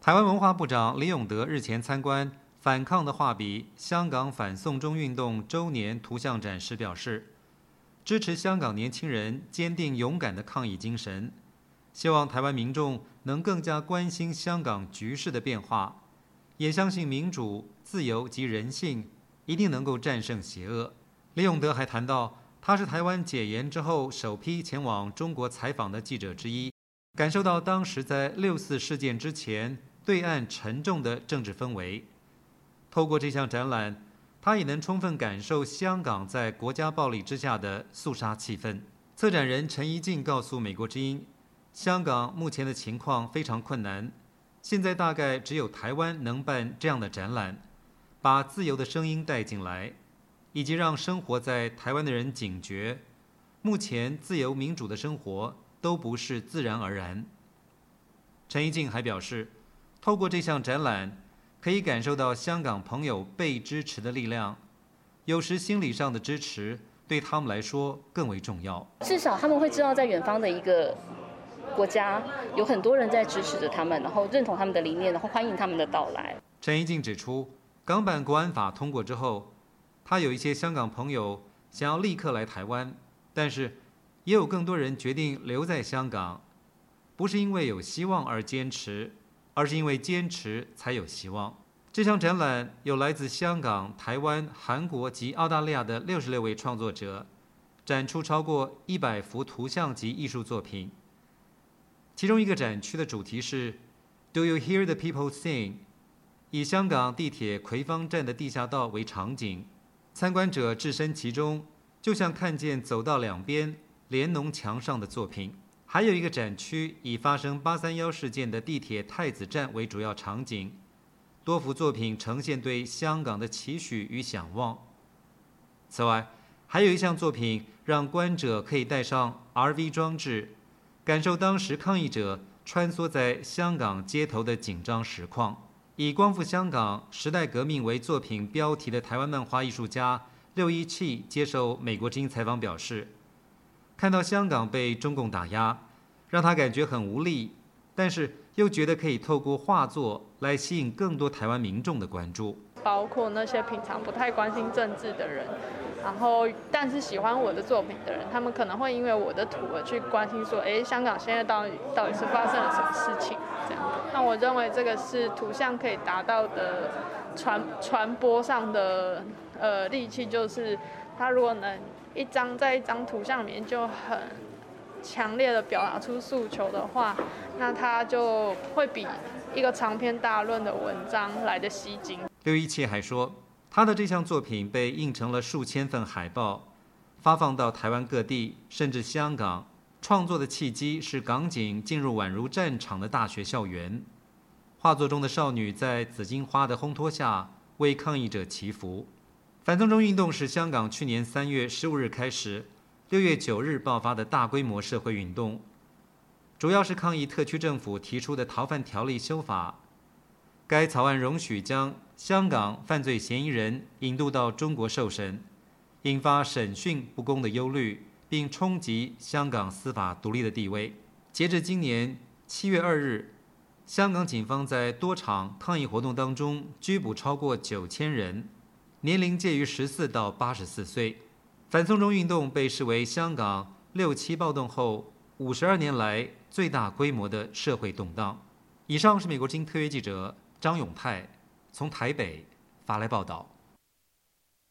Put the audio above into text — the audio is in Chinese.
台湾文化部长李永得日前参观反抗的画笔香港反送中运动周年图像展时表示，支持香港年轻人坚定勇敢的抗议精神，希望台湾民众能更加关心香港局势的变化，也相信民主、自由及人性一定能够战胜邪恶。李永得还谈到，他是台湾解严之后首批前往中国采访的记者之一，感受到当时在6·4事件之前对岸沉重的政治氛围。透过这项展览，他也能充分感受香港在国家暴力之下的肃杀气氛。策展人陈怡静告诉美国之音，香港目前的情况非常困难，现在大概只有台湾能办这样的展览，把自由的声音带进来，以及让生活在台湾的人警觉，目前自由民主的生活都不是自然而然。陈怡静还表示，透过这项展览，可以感受到香港朋友被支持的力量，有时心理上的支持对他们来说更为重要。 至少他们会知道，在远方的一个国家，有很多人在支持着他们，然后认同他们的理念，然后欢迎他们的到来。 陈怡静指出，港版国安法通过之后，他有一些香港朋友想要立刻来台湾，但是也有更多人决定留在香港，不是因为有希望而坚持，而是因为坚持才有希望。这项展览有来自香港、台湾、韩国及澳大利亚的66位创作者，展出超过100幅图像及艺术作品。其中一个展区的主题是 Do you hear the people sing？ 以香港地铁葵芳站的地下道为场景，参观者置身其中，就像看见走道两边联农墙上的作品。还有一个展区以发生831事件的地铁太子站为主要场景，多幅作品呈现对香港的期许与想望。此外，还有一项作品让观者可以带上 RV 装置，感受当时抗议者穿梭在香港街头的紧张实况。以光复香港、时代革命为作品标题的台湾漫画艺术家617接受美国之音采访表示，看到香港被中共打压，让他感觉很无力，但是又觉得可以透过画作来吸引更多台湾民众的关注， 包括那些平常不太关心政治的人，然后但是喜欢我的作品的人，他们可能会因为我的图而去关心说，香港现在到底是发生了什么事情？这样，那我认为这个是图像可以达到的传播上的利器，就是它如果能在一张图像里面就很强烈的表达出诉求的话，那它就会比一个长篇大论的文章来得吸睛。 617还说，他的这项作品被印成了数千份海报，发放到台湾各地，甚至香港。创作的契机是港警进入宛如战场的大学校园，画作中的少女在紫荆花的烘托下为抗议者祈福。反送中运动是香港去年3月15日开始，6月9日爆发的大规模社会运动，主要是抗议特区政府提出的逃犯条例修法。该草案容许将香港犯罪嫌疑人引渡到中国受审，引发审讯不公的忧虑，并冲击香港司法独立的地位。截至今年7月2日，香港警方在多场抗议活动当中拘捕超过9000人，年龄介于14到84岁。反送中运动被视为香港6·7暴动后52年来最大规模的社会动荡。以上是美国之音特约记者张永泰从台北发来报道。